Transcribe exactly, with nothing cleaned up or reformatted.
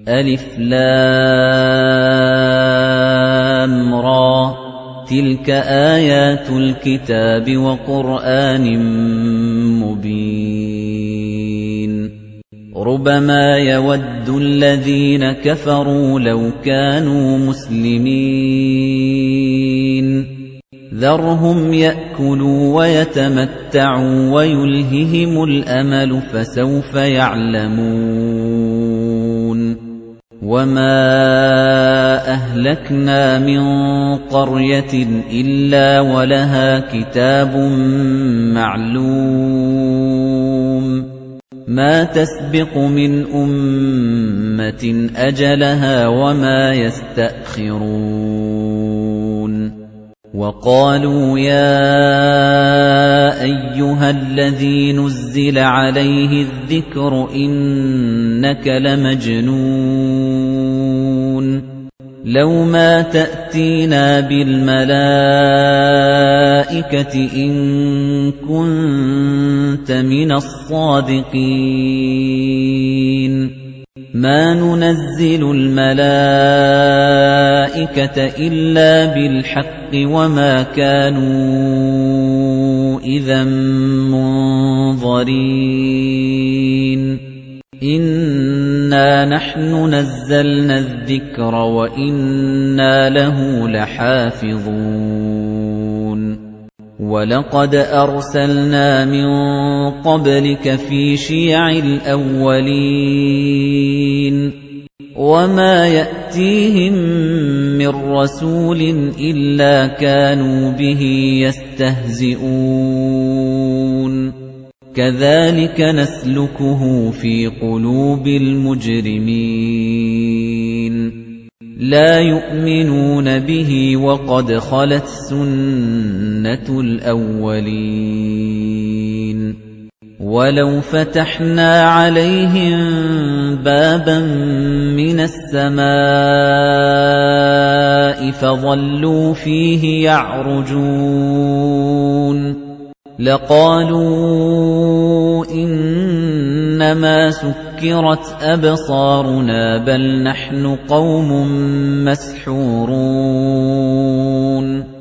أَلِف لام را تِلْكَ آيَاتُ الْكِتَابِ وَقُرْآنٍ مُّبِينٍ رُبَمَا يَوَدُّ الَّذِينَ كَفَرُوا لَوْ كَانُوا مُسْلِمِينَ ذَرْهُمْ يَأْكُلُوا وَيَتَمَتَّعُوا وَيُلْهِهِمُ الْأَمَلُ فَسَوْفَ يَعْلَمُونَ وَمَا أَهْلَكْنَا مِن قَرْيَةٍ إِلَّا وَلَهَا كِتَابٌ مَّعْلُومٌ مَا تَسْبِقُ مِنْ أُمَّةٍ أَجَلَهَا وَمَا يَسْتَأْخِرُونَ وَقَالُوا يَا أَيُّهَا الَّذِي نُزِّلَ عَلَيْهِ الذِّكْرُ إِنَّكَ لَمَجْنُونٌ لَوْ مَا تَأْتِينَا بِالْمَلَائِكَةِ إِن كُنتَ مِنَ الصَّادِقِينَ مَا نُنَزِّلُ الْمَلَائِكَةَ إِلَّا بِالْحَقِّ وَمَا كَانُوا إِذًا مُنظَرِينَ إِنَّا نَحْنُ نَزَّلْنَا الذِّكْرَ وَإِنَّا لَهُ لَحَافِظُونَ وَلَقَدْ أَرْسَلْنَا مِن قَبْلِكَ فِي شِيَعِ الْأَوَّلِينَ وَمَا يَأْتِيهِم مِّن رَّسُولٍ إِلَّا كَانُوا بِهِ يَسْتَهْزِئُونَ كَذَلِكَ نَسْلُكُهُ فِي قُلُوبِ الْمُجْرِمِينَ لَا يُؤْمِنُونَ بِهِ وَقَدْ خَلَتْ سُنَّةُ الْأَوَّلِينَ وَلَوْ فَتَحْنَا عَلَيْهِم بَابًا مِّنَ السَّمَاءِ فَظَلُّوا فِيهِ يَعْرُجُونَ لَقَالُوا إِنَّمَا سُكِّرَتْ أَبْصَارُنَا بَلْ نَحْنُ قَوْمٌ مَّسْحُورُونَ